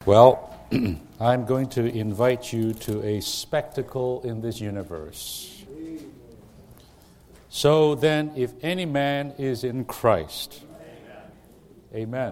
Well, I'm going to invite you to a spectacle in this universe. So then, if any man is in Christ, amen.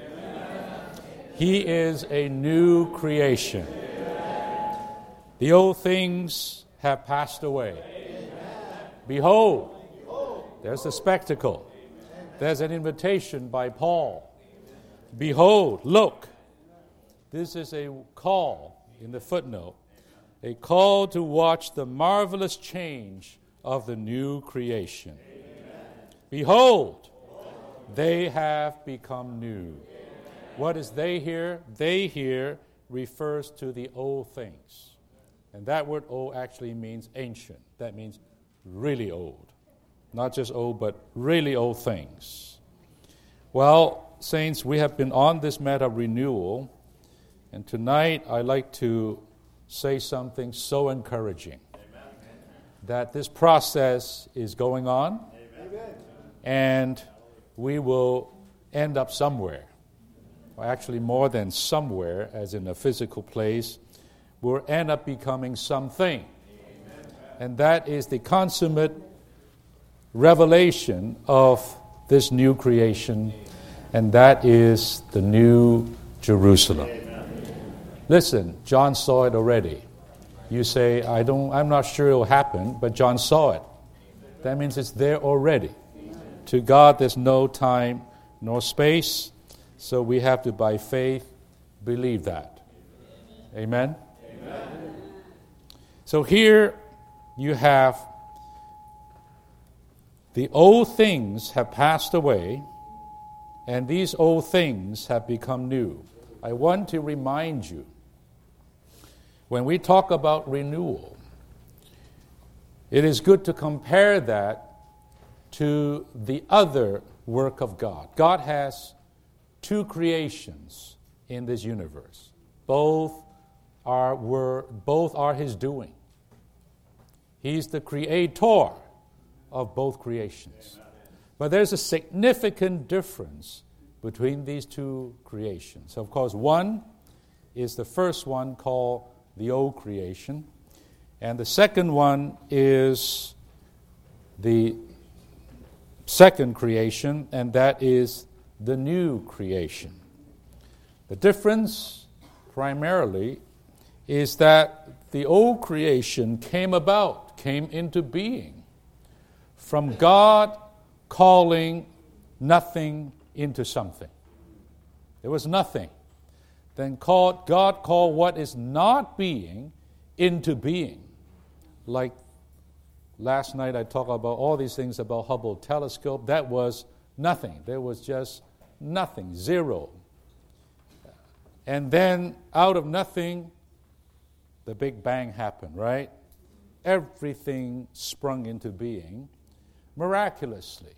He is a new creation. The old things have passed away. Behold, there's the spectacle. There's an invitation by Paul. Behold, look. This is a call in the footnote. A call to watch the marvelous change of the new creation. Behold, they have become new. What is they here? They here refers to the old things. And that word old actually means ancient. That means really old. Not just old, but really old things. Well, saints, we have been on this matter of renewal. And tonight I'd like to say something so encouraging. Amen. That this process is going on. Amen. And we will end up somewhere. Or actually more than somewhere, as in a physical place. We'll end up becoming something. Amen. And that is the consummate revelation of this new creation. And that is the new Jerusalem. Amen. Listen, John saw it already. You say, I'm not sure it will happen, but John saw it. That means it's there already. To God, there's no time nor space, so we have to, by faith, believe that. Amen? Amen. So here you have the old things have passed away, and these old things have become new. I want to remind you, when we talk about renewal, it is good to compare that to the other work of God. God has two creations in this universe. Both are His doing. He's the creator of both creations. But there's a significant difference between these two creations. Of course, one is the first one called the old creation, and the second one is the second creation, and that is the new creation. The difference primarily is that the old creation came into being from God calling nothing into something. There was nothing. Then God called what is not being into being. Like last night I talked about all these things about Hubble telescope. That was nothing. There was just nothing, zero. And then out of nothing, the Big Bang happened, right? Everything sprung into being miraculously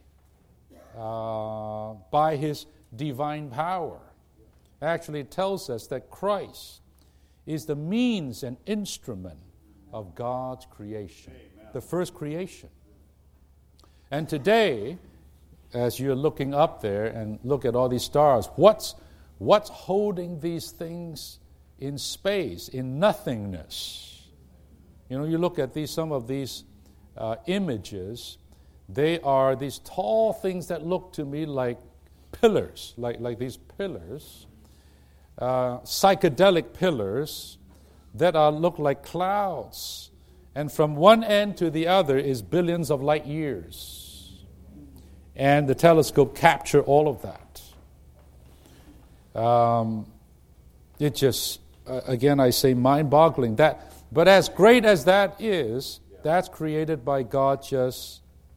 by His divine power. Actually, it tells us that Christ is the means and instrument of God's creation, the first creation. And today, as you're looking up there and look at all these stars, what's holding these things in space, in nothingness? You know, you look at some of these images, they are these tall things that look to me like pillars, like these pillars. Psychedelic pillars that look like clouds. And from one end to the other is billions of light years. And the telescope captured all of that. It just, again, I say mind-boggling. But as great as that is, that's created by God just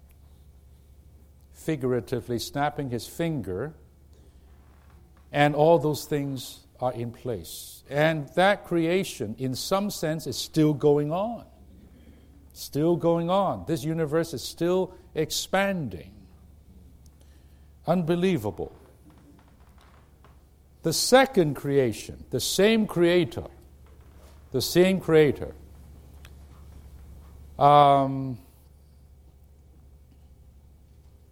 figuratively snapping His finger, and all those things are in place. And that creation, in some sense, is still going on. Still going on. This universe is still expanding. Unbelievable. The second creation, the same creator.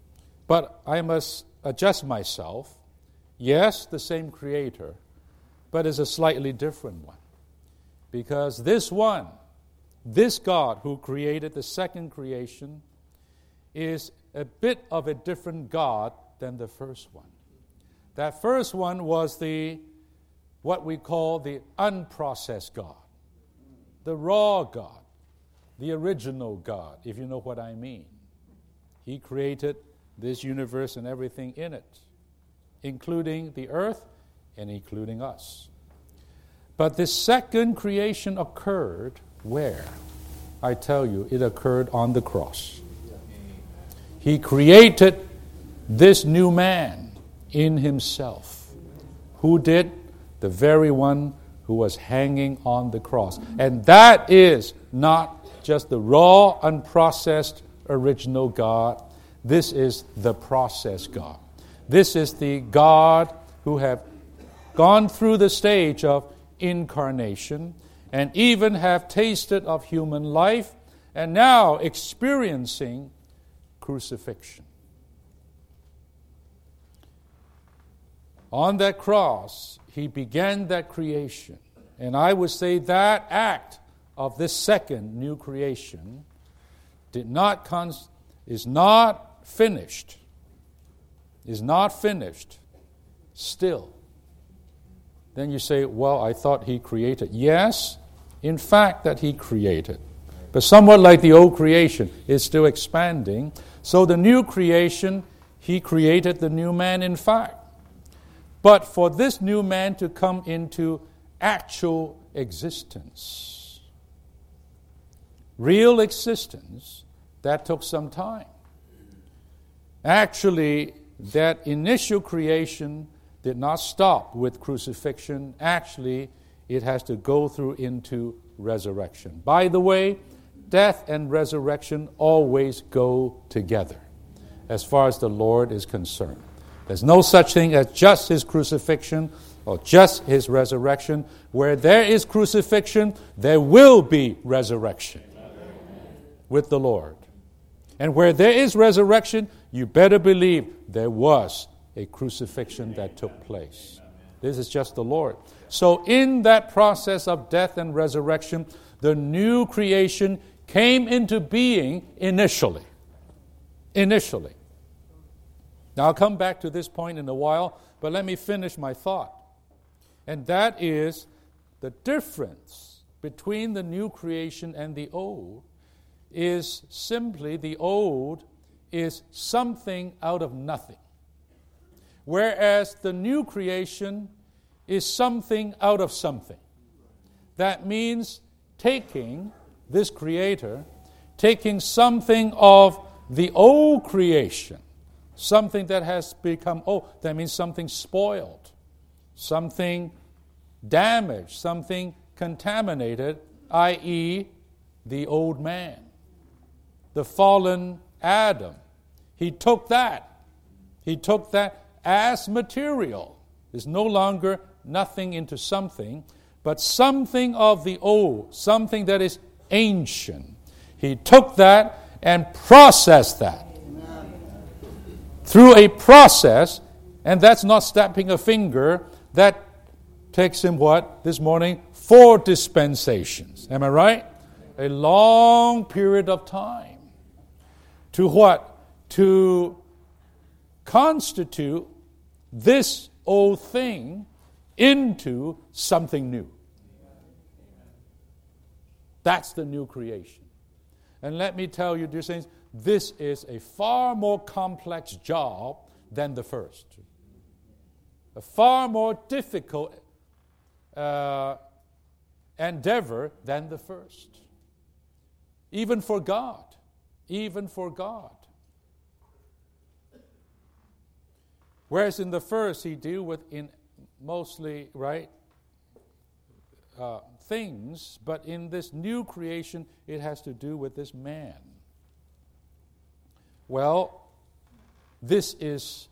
But I must adjust myself. Yes, the same creator, but it's a slightly different one. Because this God who created the second creation, is a bit of a different God than the first one. That first one was what we call the unprocessed God, the raw God, the original God, if you know what I mean. He created this universe and everything in it, including the earth and including us. But the second creation occurred where? I tell you, it occurred on the cross. He created this new man in himself. Who did? The very one who was hanging on the cross. And that is not just the raw, unprocessed, original God. This is the processed God. This is the God who have gone through the stage of incarnation and even have tasted of human life and now experiencing crucifixion. On that cross, he began that creation. And I would say that act of this second new creation is not finished. Is not finished still. Then you say, well, I thought he created. Yes, in fact, that he created. But somewhat like the old creation, it's still expanding. So the new creation, he created the new man in fact. But for this new man to come into actual existence, real existence, that took some time. Actually, that initial creation did not stop with crucifixion. Actually, it has to go through into resurrection. By the way, death and resurrection always go together as far as the Lord is concerned. There's no such thing as just his crucifixion or just his resurrection. Where there is crucifixion, there will be resurrection with the Lord. And where there is resurrection, you better believe there was a crucifixion that took place. This is just the Lord. So in that process of death and resurrection, the new creation came into being initially. Initially. Now I'll come back to this point in a while, but let me finish my thought. And that is the difference between the new creation and the old is simply the old is something out of nothing. Whereas the new creation is something out of something. That means taking this creator, taking something of the old creation, something that has become old, that means something spoiled, something damaged, something contaminated, i.e., the old man, the fallen Adam. He took that as material. It's no longer nothing into something, but something of the old, something that is ancient. He took that and processed that. Through a process, and that's not snapping a finger, that takes him what? This morning? 4 dispensations. Am I right? A long period of time. To what? To constitute this old thing into something new. That's the new creation. And let me tell you, dear saints, this is a far more complex job than the first. A far more difficult endeavor than the first. Even for God. Even for God. Whereas in the first, he deal with in mostly, right, things, but in this new creation, it has to do with this man. Well, this is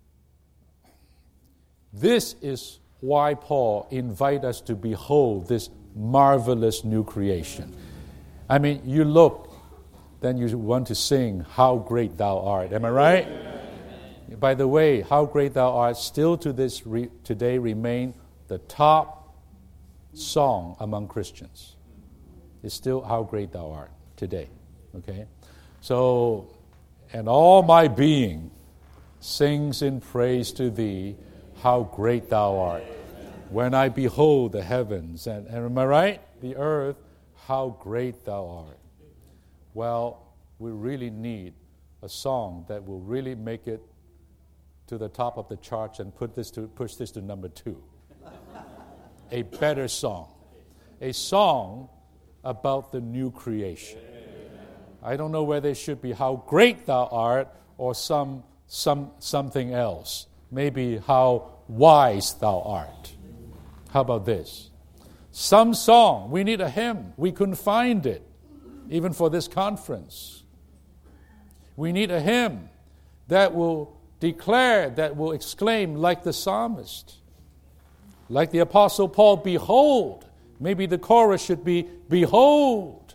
why Paul invites us to behold this marvelous new creation. I mean, you look, then you want to sing, "How Great Thou Art." Am I right? Amen. By the way, "How Great Thou Art" still to this today remain the top song among Christians is still How Great Thou Art today. Okay? So, and all my being sings in praise to thee, how great thou art. When I behold the heavens, and am I right? The earth, how great thou art. Well, we really need a song that will really make it to the top of the charts and push this to number 2. A better song. A song about the new creation. I don't know whether it should be how great thou art or something else. Maybe how wise thou art. How about this? Some song. We need a hymn. We couldn't find it, even for this conference. We need a hymn that will declare, that will exclaim like the psalmist. Like the Apostle Paul, behold. Maybe the chorus should be, behold.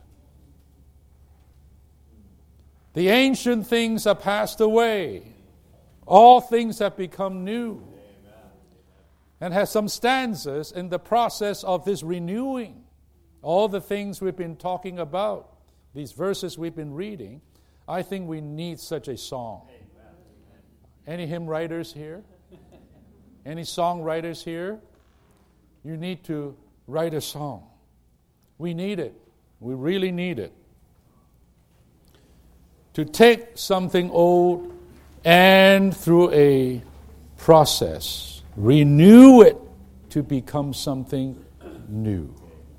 The ancient things are passed away. All things have become new. And has some stanzas in the process of this renewing. All the things we've been talking about, these verses we've been reading, I think we need such a song. Any hymn writers here? Any songwriters here? You need to write a song. We need it. We really need it. To take something old and through a process, renew it to become something new.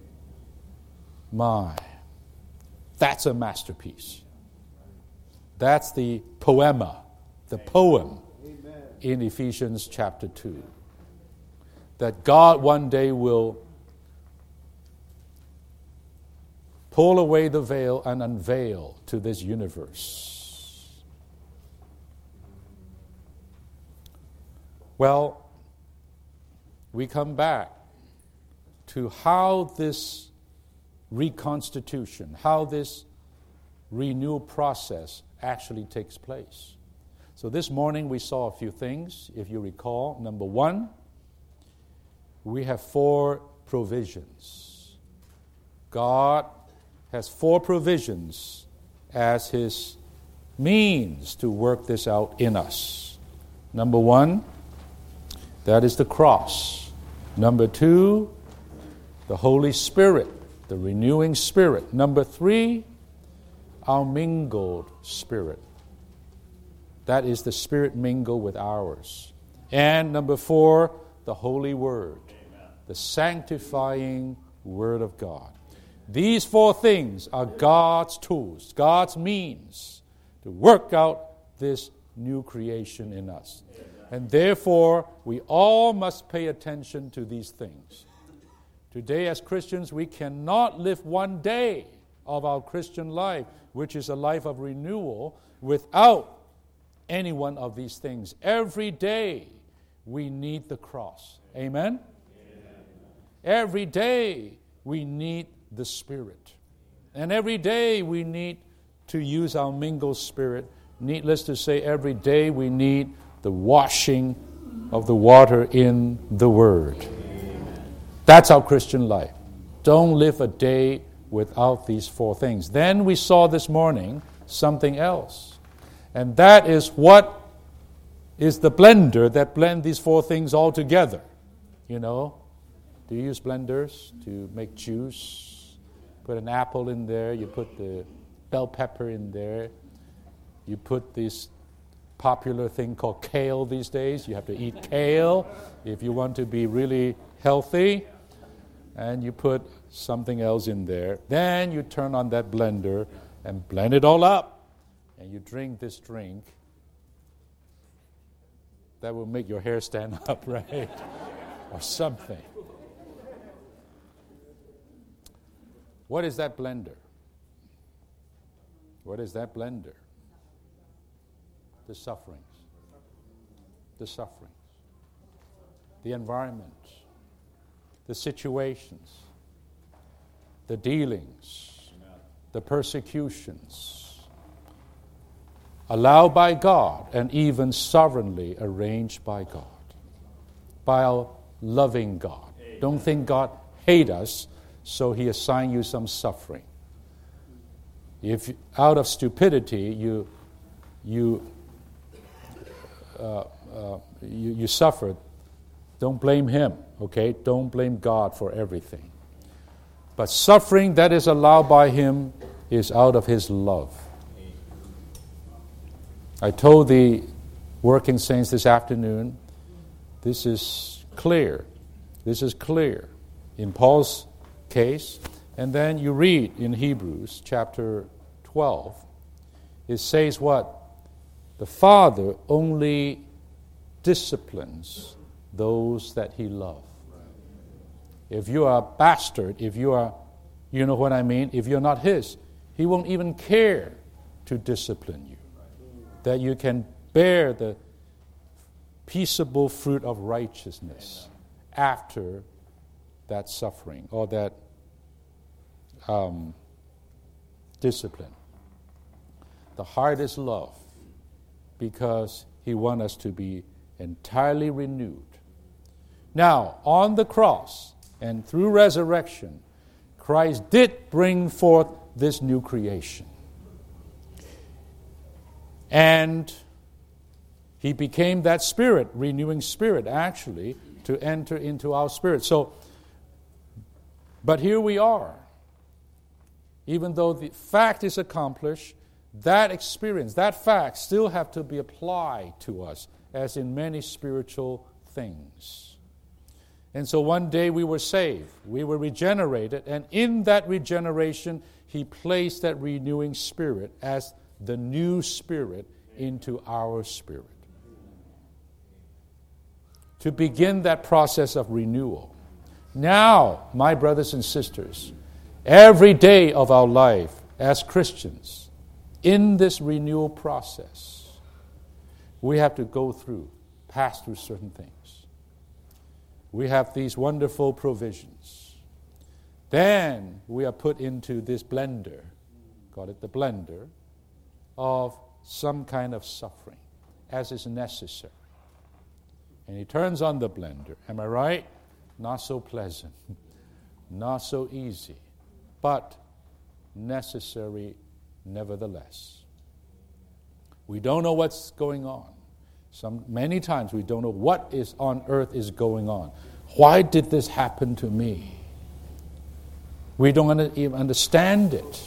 That's a masterpiece. That's the poema, the poem in Ephesians chapter 2. That God one day will pull away the veil and unveil to this universe. Well, we come back to how this reconstitution, how this renewal process actually takes place. So this morning we saw a few things, if you recall. Number 1, we have 4 provisions. God has 4 provisions as His means to work this out in us. Number 1, that is the cross. Number 2, the Holy Spirit, the renewing Spirit. Number 3, our mingled spirit. That is the Spirit mingled with ours. And number 4, the Holy Word, the sanctifying Word of God. These 4 things are God's tools, God's means to work out this new creation in us. And therefore, we all must pay attention to these things. Today, as Christians, we cannot live one day of our Christian life, which is a life of renewal, without any one of these things. Every day, we need the cross. Amen? Every day, we need the Spirit. And every day, we need to use our mingled spirit. Needless to say, every day, we need the washing of the water in the Word. That's our Christian life. Don't live a day without these 4 things. Then we saw this morning something else. And that is what is the blender that blends these 4 things all together. You know, do you use blenders to make juice? Put an apple in there, you put the bell pepper in there, you put this popular thing called kale these days. You have to eat kale if you want to be really healthy. And you put something else in there. Then you turn on that blender and blend it all up. And you drink this drink that will make your hair stand up, right? Or something. What is that blender? What is that blender? The sufferings. The sufferings. The environment. The situations. The dealings. The persecutions. Allowed by God and even sovereignly arranged by God. By our loving God. Don't think God hates us, so he assigned you some suffering. If out of stupidity you suffered, don't blame him, okay? Don't blame God for everything. But suffering that is allowed by him is out of his love. I told the working saints this afternoon, this is clear. This is clear in Paul's case. And then you read in Hebrews chapter 12, it says what? The Father only disciplines those that he loves. If you are a bastard, if you are, you know what I mean? If you're not his, he won't even care to discipline you. That you can bear the peaceable fruit of righteousness after that suffering or that discipline. The heart is love because he wants us to be entirely renewed. Now, on the cross and through resurrection, Christ did bring forth this new creation. And he became that spirit, renewing spirit, actually, to enter into our spirit. So, but here we are. Even though the fact is accomplished, that experience, that fact still have to be applied to us, as in many spiritual things. And so one day we were saved, we were regenerated, and in that regeneration, he placed that renewing spirit as the new spirit into our spirit. To begin that process of renewal. Now, my brothers and sisters, every day of our life as Christians, in this renewal process, we have to pass through certain things. We have these wonderful provisions. Then we are put into this blender, call it the blender, of some kind of suffering, as is necessary. And he turns on the blender. Am I right? Not so pleasant, not so easy, but necessary nevertheless. We don't know what's going on. Many times we don't know what is on earth is going on. Why did this happen to me? We don't even understand it.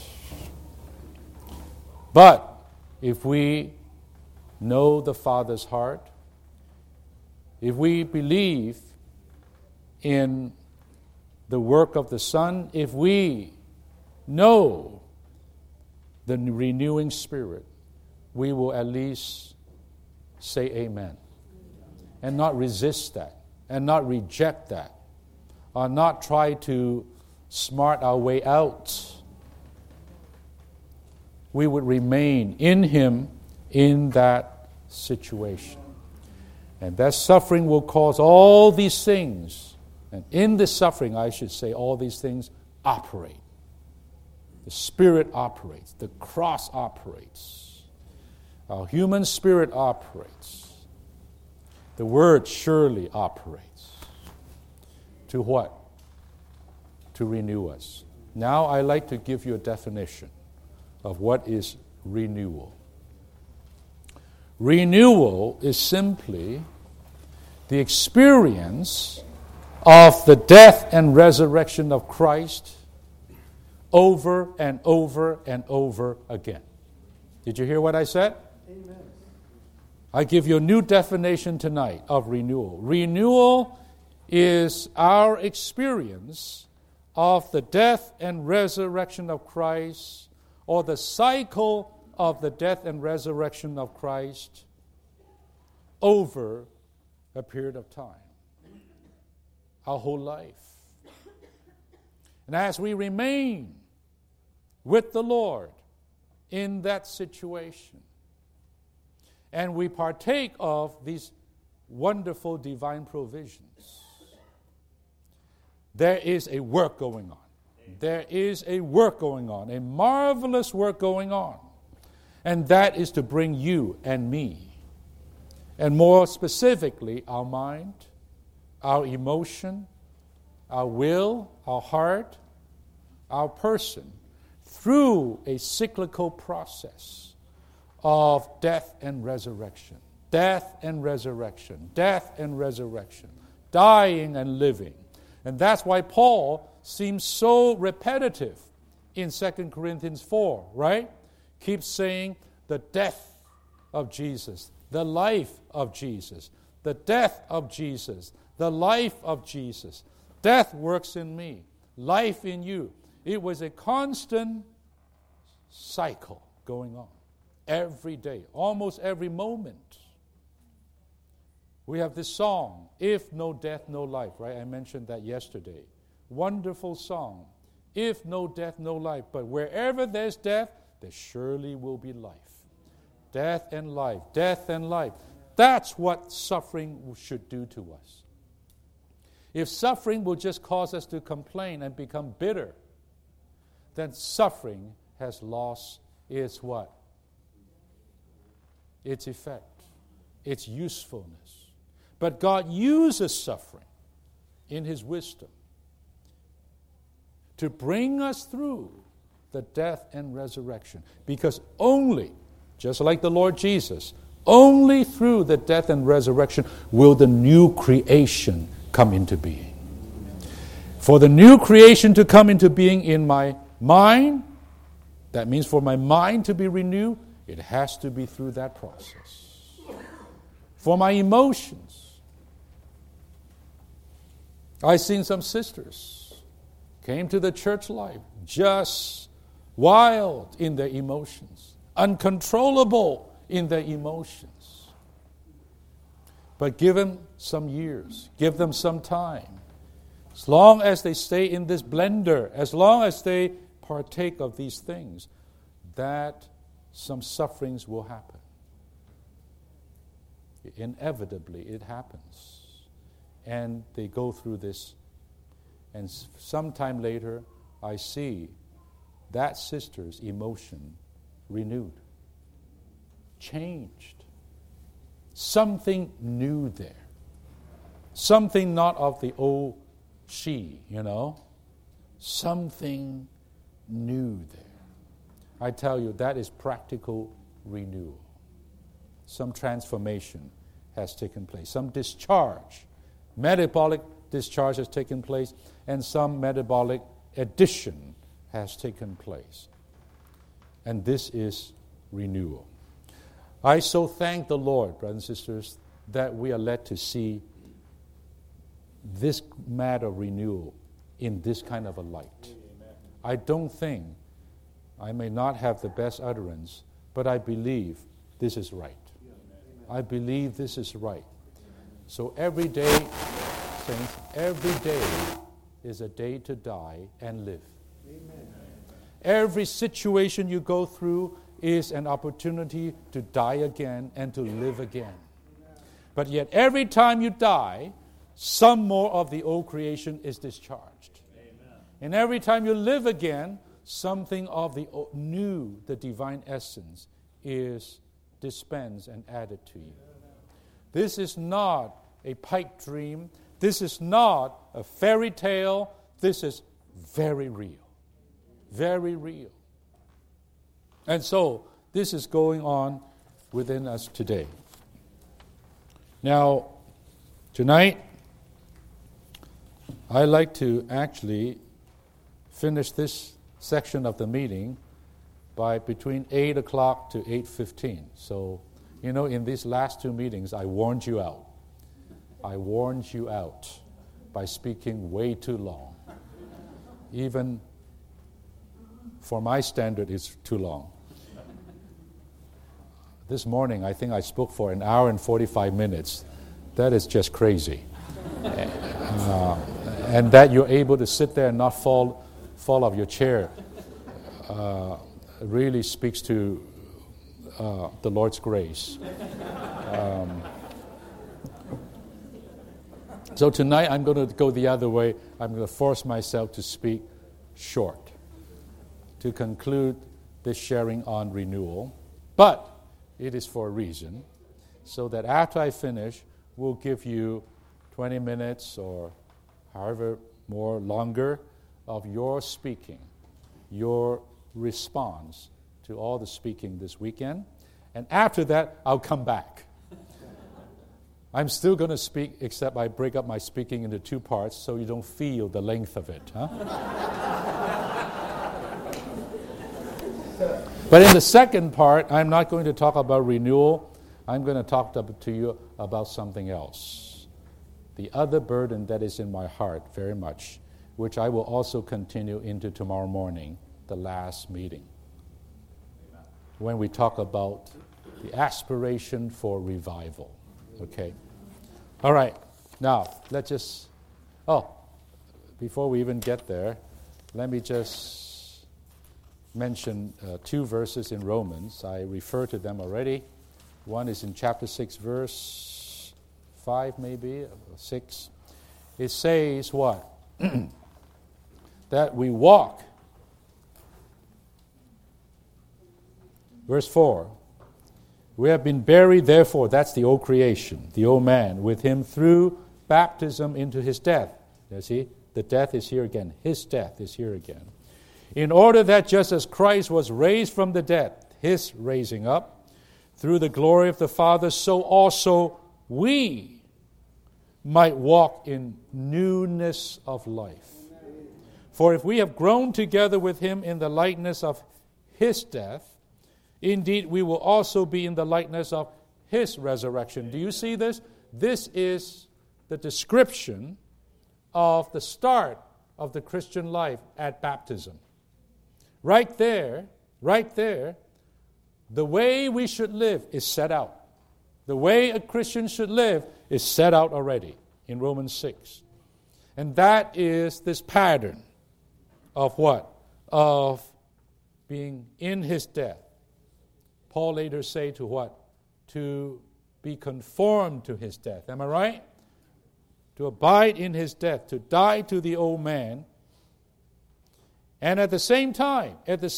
But if we know the Father's heart, if we believe in the work of the Son, if we know the renewing Spirit, we will at least say amen. And not resist that, and not reject that, or not try to smart our way out. We would remain in him in that situation. And that suffering will cause all these things. And in the suffering, I should say, all these things operate. The Spirit operates. The cross operates. Our human spirit operates. The Word surely operates. To what? To renew us. Now I'd like to give you a definition of what is renewal. Renewal is simply the experience of the death and resurrection of Christ over and over and over again. Did you hear what I said? Amen. I give you a new definition tonight of renewal. Renewal is our experience of the death and resurrection of Christ, or the cycle of the death and resurrection of Christ over a period of time, our whole life. And as we remain with the Lord in that situation, and we partake of these wonderful divine provisions, there is a work going on. There is a work going on, a marvelous work going on. And that is to bring you and me, and more specifically, our mind, our emotion, our will, our heart, our person, through a cyclical process of death and resurrection. Death and resurrection. Death and resurrection. Dying and living. And that's why Paul seems so repetitive in 2 Corinthians 4, right? Keeps saying the death of Jesus, the life of Jesus, the death of Jesus, the life of Jesus. Death works in me, life in you. It was a constant cycle going on every day, almost every moment. We have this song, If No Death, No Life, right? I mentioned that yesterday. Wonderful song. If no death, no life. But wherever there's death, there surely will be life. Death and life, death and life. That's what suffering should do to us. If suffering will just cause us to complain and become bitter, then suffering has lost its what? Its effect, its usefulness. But God uses suffering in His wisdom to bring us through the death and resurrection. Because only, just like the Lord Jesus, only through the death and resurrection will the new creation come into being. For the new creation to come into being in my mind, that means for my mind to be renewed, it has to be through that process. For my emotions, I've seen some sisters came to the church life just wild in their emotions, uncontrollable in their emotions. But give them some years, give them some time. As long as they stay in this blender, as long as they partake of these things, that some sufferings will happen. Inevitably, it happens. And they go through this. And sometime later, I see that sister's emotion renewed, changed. Something new there. Something not of the old she, Something new there. I tell you, that is practical renewal. Some transformation has taken place. Some discharge, metabolic discharge has taken place, and some metabolic addition has taken place. And this is renewal. I so thank the Lord, brothers and sisters, that we are led to see this matter of renewal in this kind of a light. I don't think, I may not have the best utterance, but I believe this is right. I believe this is right. So every day, saints, every day is a day to die and live. Amen. Every situation you go through is an opportunity to die again and to live again. But yet every time you die, some more of the old creation is discharged. Amen. And every time you live again, something of the new, the divine essence, is dispensed and added to you. This is not a pipe dream. This is not a fairy tale. This is very real. Very real. And so, this is going on within us today. Now, tonight, I like to actually finish this section of the meeting by between 8 o'clock to 8:15. So, in these last two meetings, I warned you out. I warned you out by speaking way too long. Even for my standard, it's too long. This morning, I think I spoke for an hour and 45 minutes. That is just crazy. And that you're able to sit there and not fall off your chair really speaks to the Lord's grace. So tonight I'm going to go the other way. I'm going to force myself to speak short to conclude this sharing on renewal. But it is for a reason, so that after I finish, we'll give you 20 minutes or however more longer of your speaking, your response to all the speaking this weekend. And after that, I'll come back. I'm still going to speak, except I break up my speaking into 2 parts so you don't feel the length of it. Huh? But in the second part, I'm not going to talk about renewal. I'm going to talk to you about something else. The other burden that is in my heart very much, which I will also continue into tomorrow morning, the last meeting, when we talk about the aspiration for revival. Okay. All right. Now, before we even get there, let me just mention 2 verses in Romans. I refer to them already. One is in chapter 6, verse 5 maybe, or 6. It says what? That we walk. Verse 4. We have been buried, therefore, that's the old creation, the old man, with him through baptism into his death. You see, the death is here again. His death is here again. In order that just as Christ was raised from the dead, his raising up, through the glory of the Father, so also we might walk in newness of life. For if we have grown together with him in the likeness of his death, indeed, we will also be in the likeness of his resurrection. Do you see this? This is the description of the start of the Christian life at baptism. Right there, the way we should live is set out. The way a Christian should live is set out already in Romans 6. And that is this pattern of what? Of being in his death. Paul later say to what? To be conformed to his death. Am I right? To abide in his death, to die to the old man, and at the same time,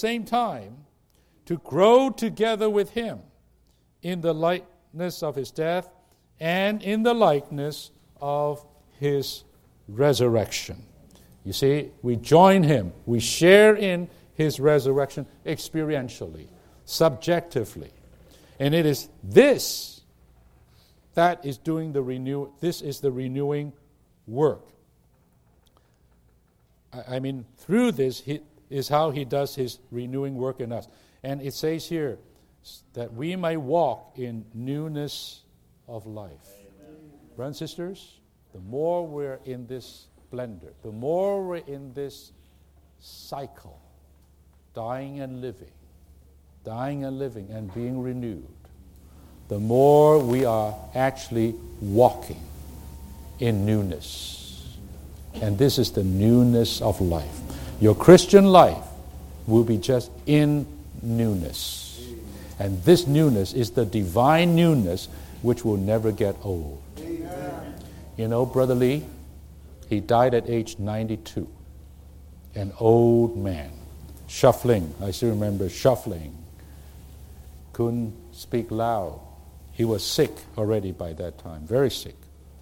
to grow together with him in the likeness of his death and in the likeness of his resurrection. You see, we join him, we share in his resurrection experientially, subjectively. And it is this that is doing this is the renewing work. I mean, through this is how he does his renewing work in us. And it says here that we may walk in newness of life. Amen. Brothers and sisters, the more we're in this blender, the more we're in this cycle, dying and living and being renewed, the more we are actually walking in newness. And this is the newness of life. Your Christian life will be just in newness. And this newness is the divine newness which will never get old. Amen. You know, Brother Lee, he died at age 92. An old man. Shuffling. I still remember shuffling. Couldn't speak loud. He was sick already by that time. Very sick.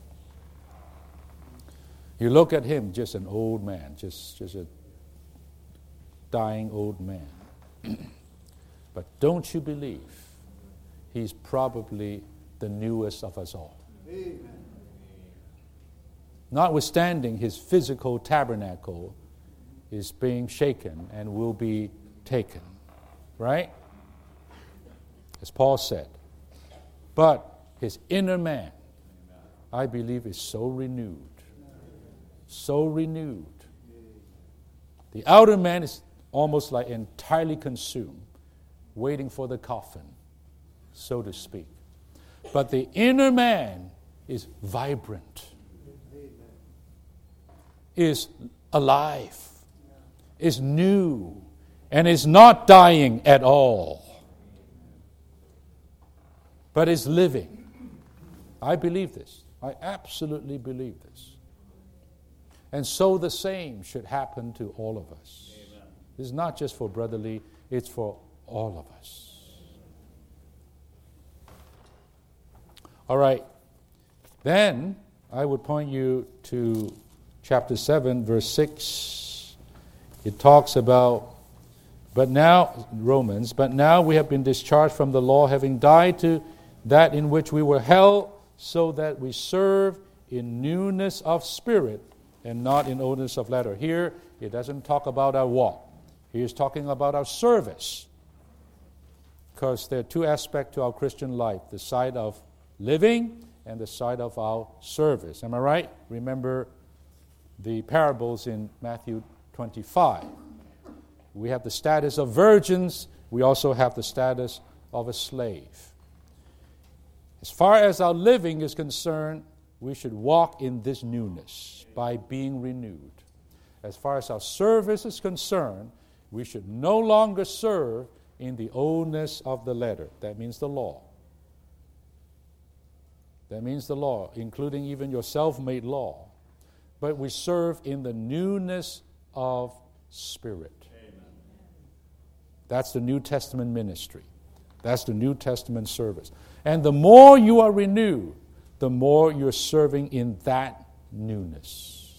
You look at him, just an old man. Just a dying old man. But don't you believe he's probably the newest of us all. Amen. Notwithstanding his physical tabernacle is being shaken and will be taken. Right? As Paul said. But his inner man, I believe, is so renewed. So renewed. The outer man is almost like entirely consumed, waiting for the coffin, so to speak. But the inner man is vibrant, is alive, is new, and is not dying at all, but is living. I believe this. I absolutely believe this. And so the same should happen to all of us. Amen. This is not just for Brother Lee, it's for all of us. All right. Then I would point you to chapter 7, verse 6, it talks about, but now we have been discharged from the law, having died to that in which we were held, so that we serve in newness of spirit and not in oldness of letter. Here, it doesn't talk about our walk. He is talking about our service. Because there are two aspects to our Christian life, the side of living and the side of our service. Am I right? Remember the parables in Matthew 25. We have the status of virgins. We also have the status of a slave. As far as our living is concerned, we should walk in this newness by being renewed. As far as our service is concerned, we should no longer serve in the oldness of the letter. That means the law. That means the law, including even your self-made law. But we serve in the newness of spirit. Amen. That's the New Testament ministry. That's the New Testament service. And the more you are renewed, the more you're serving in that newness.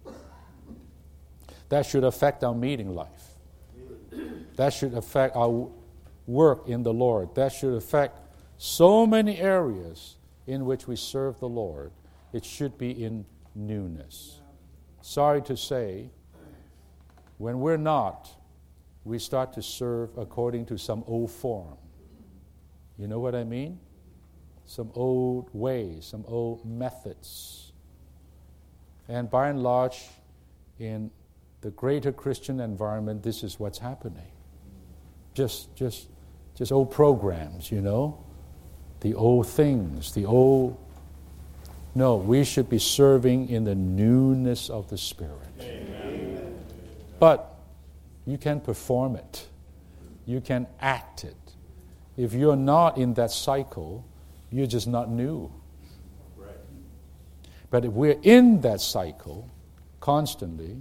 That should affect our meeting life. That should affect our work in the Lord. That should affect so many areas in which we serve the Lord. It should be in newness. Sorry to say, when we're not, we start to serve according to some old form. You know what I mean? Some old ways, some old methods. And by and large, in the greater Christian environment, this is what's happening. Just old programs, you know? The old things, the old... No, we should be serving in the newness of the Spirit. Amen. But you can perform it. You can act it. If you're not in that cycle, you're just not new. Right. But if we're in that cycle constantly,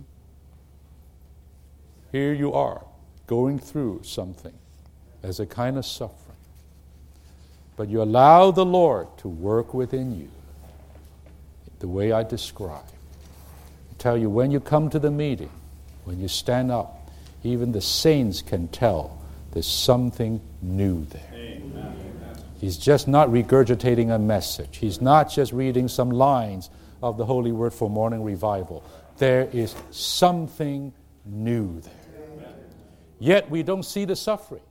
here you are, going through something as a kind of suffering. But you allow the Lord to work within you the way I describe. I tell you, when you come to the meeting, when you stand up, even the saints can tell there's something new there. Amen. He's just not regurgitating a message. He's not just reading some lines of the Holy Word for morning revival. There is something new there. Amen. Yet we don't see the suffering.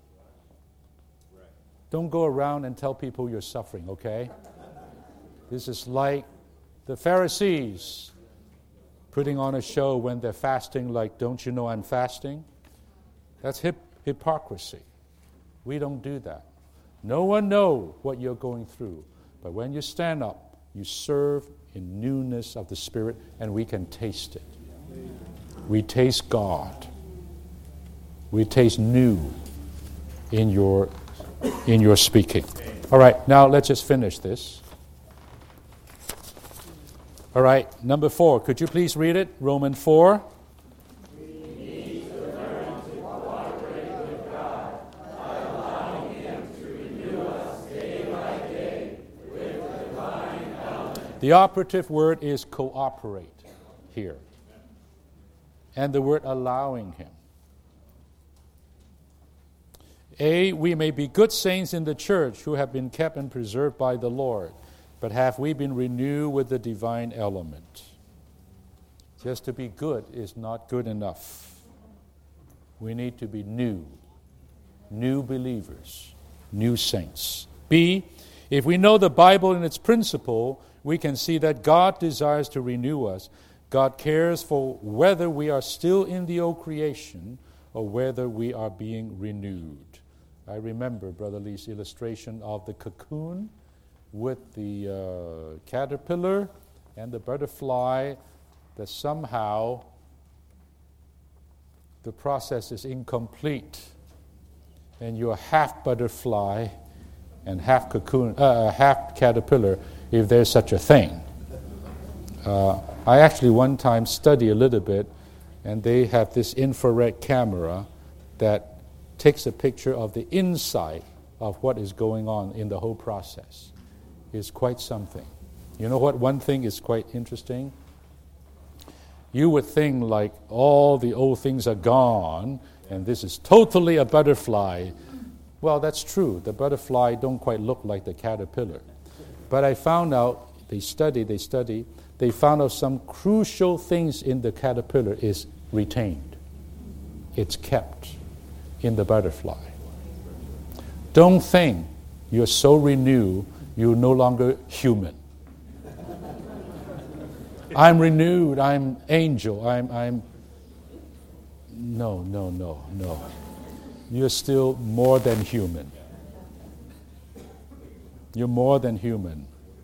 Don't go around and tell people you're suffering, okay? This is like the Pharisees putting on a show when they're fasting, like, don't you know I'm fasting? That's hypocrisy. We don't do that. No one knows what you're going through. But when you stand up, you serve in newness of the Spirit, and we can taste it. We taste God. We taste new in your speaking. All right, now let's just finish this. All right, number 4. Could you please read it? Romans 4. We need to learn to cooperate with God by allowing Him to renew us day by day with the divine element. The operative word is cooperate here. And the word allowing Him. We may be good saints in the church who have been kept and preserved by the Lord, but have we been renewed with the divine element? Just to be good is not good enough. We need to be new believers, new saints. B, if we know the Bible and its principle, we can see that God desires to renew us. God cares for whether we are still in the old creation or whether we are being renewed. I remember Brother Lee's illustration of the cocoon with the caterpillar and the butterfly, that somehow the process is incomplete and you're half butterfly and half cocoon, half caterpillar, if there's such a thing. I actually one time studied a little bit, and they have this infrared camera that takes a picture of the inside of what is going on in the whole process. It's quite something. You know what? One thing is quite interesting. You would think like all the old things are gone and this is totally a butterfly. Well, that's true. The butterfly don't quite look like the caterpillar. But I found out, they found out some crucial things in the caterpillar is retained. It's kept in the butterfly. Don't think you're so renewed, you're no longer human. I'm renewed, I'm angel, I'm No. You're still more than human. You're more than human.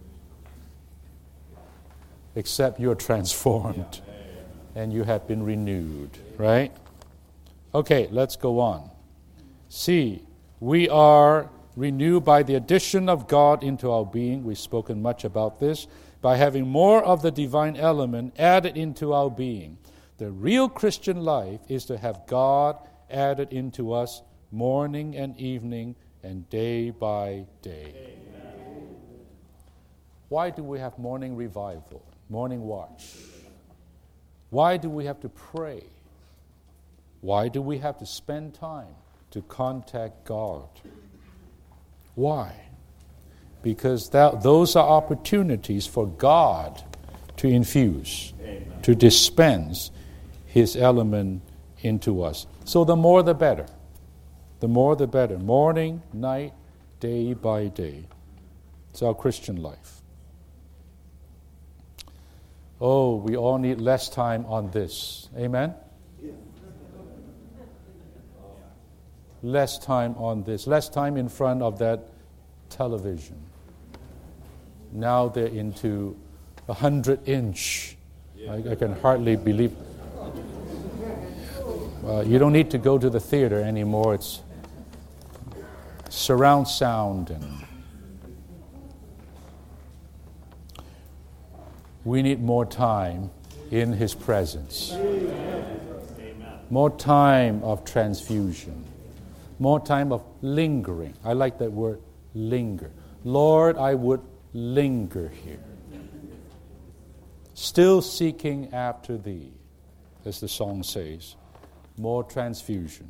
Except you're transformed and you have been renewed, right? Okay, let's go on. C, we are renewed by the addition of God into our being. We've spoken much about this. By having more of the divine element added into our being. The real Christian life is to have God added into us morning and evening and day by day. Amen. Why do we have morning revival, morning watch? Why do we have to pray? Why do we have to spend time to contact God? Why? Because those are opportunities for God to infuse, Amen. To dispense His element into us. So the more the better. The more the better. Morning, night, day by day. It's our Christian life. Oh, we all need less time on this. Amen? Less time on this. Less time in front of that television. Now they're into 100-inch. I can hardly believe. You don't need to go to the theater anymore. It's surround sound. And we need more time in His presence. More time of transfusion. More time of lingering. I like that word, linger. Lord, I would linger here. Still seeking after Thee, as the song says. More transfusion.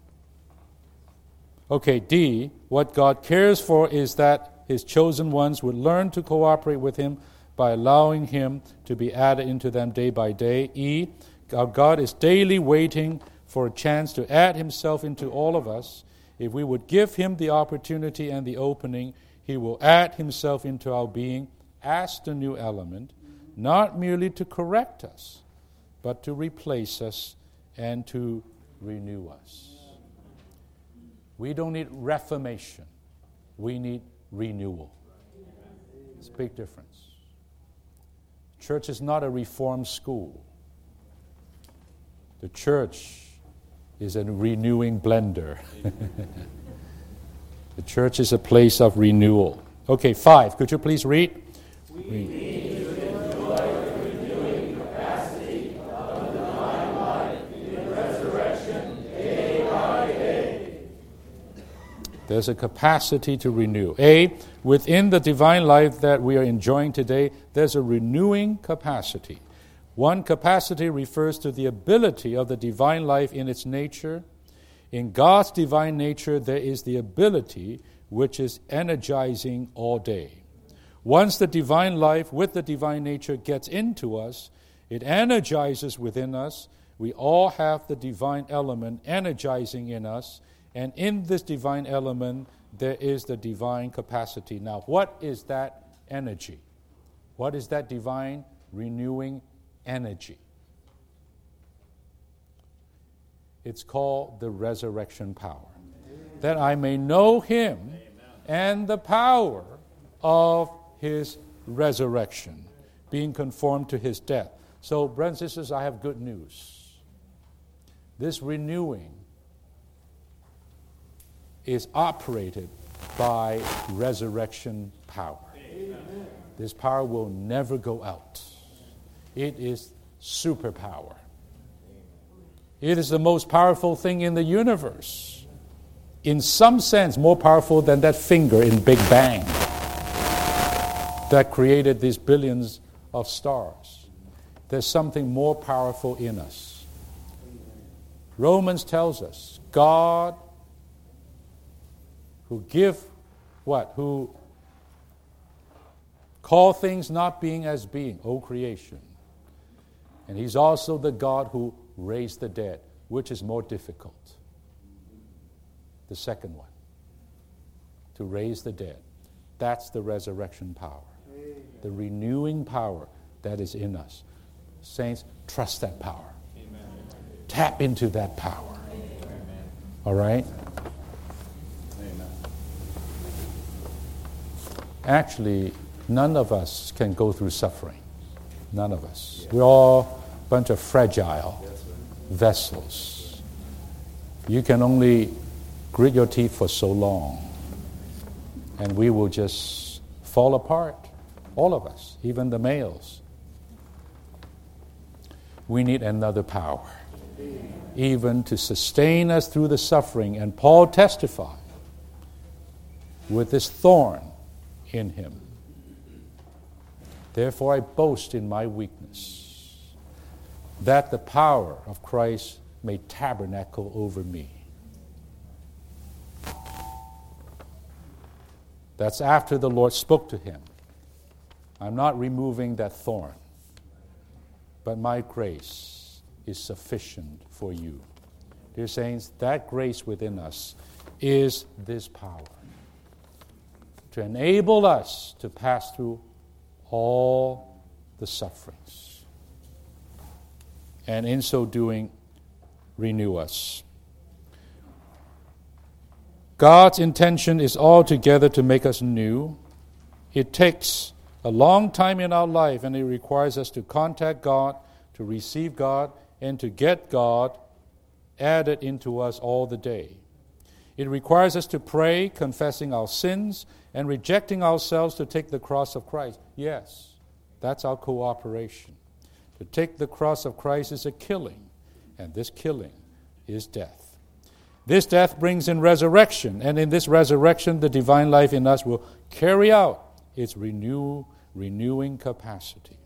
Okay, D, what God cares for is that His chosen ones would learn to cooperate with Him by allowing Him to be added into them day by day. E, our God is daily waiting for a chance to add Himself into all of us. If we would give Him the opportunity and the opening, He will add Himself into our being as the new element, not merely to correct us, but to replace us and to renew us. We don't need reformation. We need renewal. It's a big difference. Church is not a reform school. The church is a renewing blender. The church is a place of renewal. Okay, 5. Could you please read? We need to enjoy the renewing capacity of the divine life in resurrection day by day. There's a capacity to renew. A, within the divine life that we are enjoying today, there's a renewing capacity. One capacity refers to the ability of the divine life in its nature. In God's divine nature, there is the ability which is energizing all day. Once the divine life with the divine nature gets into us, it energizes within us. We all have the divine element energizing in us, and in this divine element, there is the divine capacity. Now, what is that energy? What is that divine renewing energy? It's called the resurrection power. That I may know Him and the power of His resurrection, being conformed to His death. So, brothers and sisters, I have good news. This renewing is operated by resurrection power. Amen. This power will never go out. It is superpower. It is the most powerful thing in the universe. In some sense, more powerful than that finger in Big Bang that created these billions of stars. there's something more powerful in us. Romans tells us, God who give what? Who call things not being as being, O creation. And he's also the God who raised the dead, which is more difficult. The second one, to raise the dead. That's the resurrection power, the renewing power that is in us. Saints, trust that power. Amen. Tap into that power. Amen. All right? Amen. Actually, none of us can go through suffering. None of us. Yeah. We're all a bunch of fragile vessels. You can only grit your teeth for so long, and we will just fall apart. All of us, even the males. We need another power, even to sustain us through the suffering. And Paul testified with this thorn in him. Therefore I boast in my weakness, that the power of Christ may tabernacle over me. That's after the Lord spoke to him. I'm not removing that thorn, but my grace is sufficient for you. Dear saints, that grace within us is this power to enable us to pass through all the sufferings, and in so doing, renew us. God's intention is altogether to make us new. It takes a long time in our life, and it requires us to contact God, to receive God, and to get God added into us all the day. It requires us to pray, confessing our sins, and rejecting ourselves to take the cross of Christ. Yes, that's our cooperation. To take the cross of Christ is a killing, and this killing is death. This death brings in resurrection, and in this resurrection, the divine life in us will carry out its renewing capacity.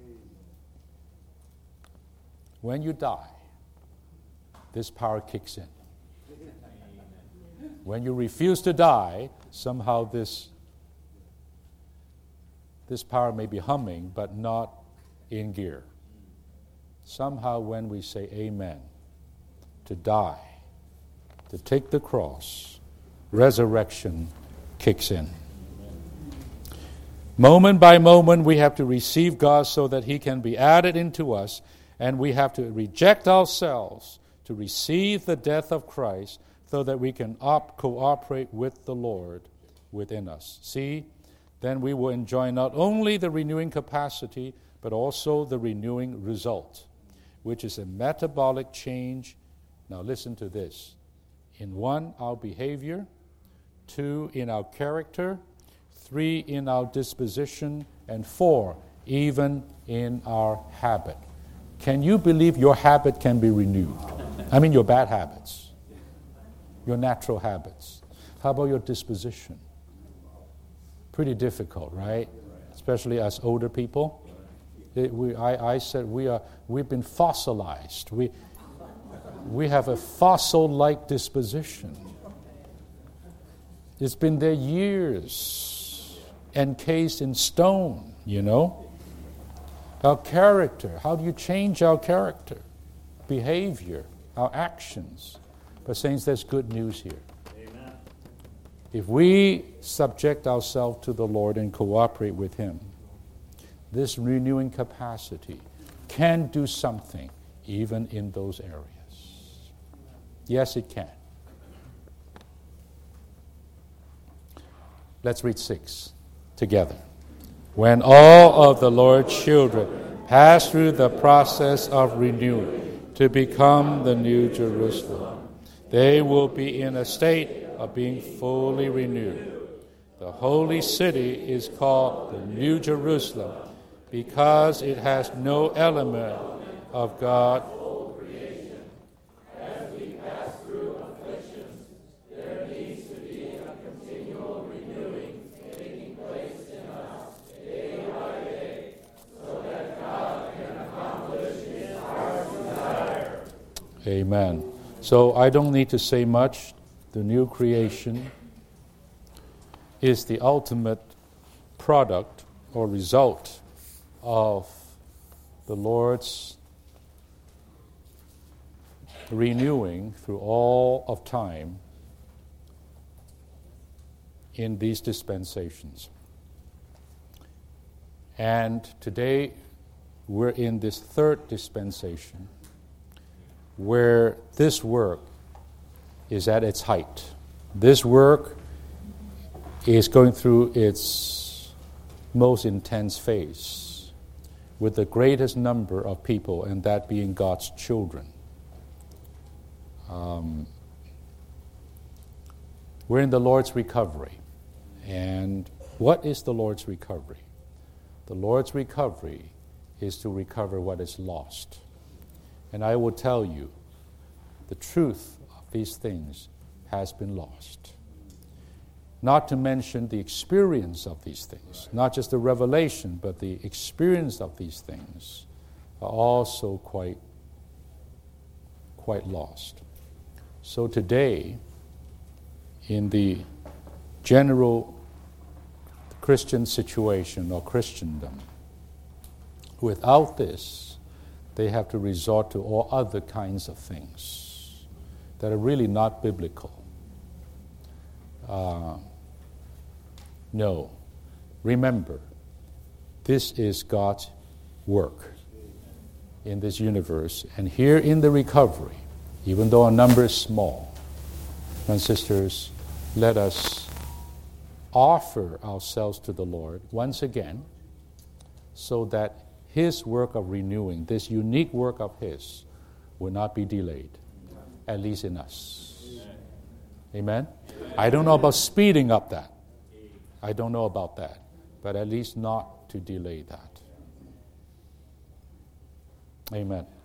When you die, this power kicks in. When you refuse to die, somehow this power may be humming, but not in gear. Somehow when we say amen, to die, to take the cross, resurrection kicks in. Moment by moment, we have to receive God so that He can be added into us, and we have to reject ourselves to receive the death of Christ so that we can cooperate with the Lord within us. See, then we will enjoy not only the renewing capacity, but also the renewing result, which is a metabolic change. Now listen to this. In 1, our behavior, 2, in our character, 3, in our disposition, and 4, even in our habit. Can you believe your habit can be renewed? I mean your bad habits, your natural habits. How about your disposition? Pretty difficult, right? Especially as older people. I said we've been fossilized. We have a fossil-like disposition. It's been there years, encased in stone, you know. Our character, how do you change our character? Behavior, our actions. But saints, there's good news here. Amen. If we subject ourselves to the Lord and cooperate with Him, this renewing capacity can do something even in those areas. Yes, it can. Let's read 6 together. When all of the Lord's children pass through the process of renewing to become the New Jerusalem, they will be in a state of being fully renewed. The holy city is called the New Jerusalem because it has no element of God. Amen. So I don't need to say much. The new creation is the ultimate product or result of the Lord's renewing through all of time in these dispensations. And today we're in this third dispensation where this work is at its height. This work is going through its most intense phase with the greatest number of people, and that being God's children. We're in the Lord's recovery. And what is the Lord's recovery? The Lord's recovery is to recover what is lost. And I will tell you, the truth of these things has been lost. Not to mention the experience of these things, not just the revelation, but the experience of these things are also quite lost. So today, in the general Christian situation or Christendom, without this, they have to resort to all other kinds of things that are really not biblical. No. Remember, this is God's work in this universe. And here in the recovery, even though our number is small, my sisters, let us offer ourselves to the Lord once again so that His work of renewing, this unique work of His, will not be delayed, at least in us. Amen? I don't know about speeding up that. I don't know about that. But at least not to delay that. Amen.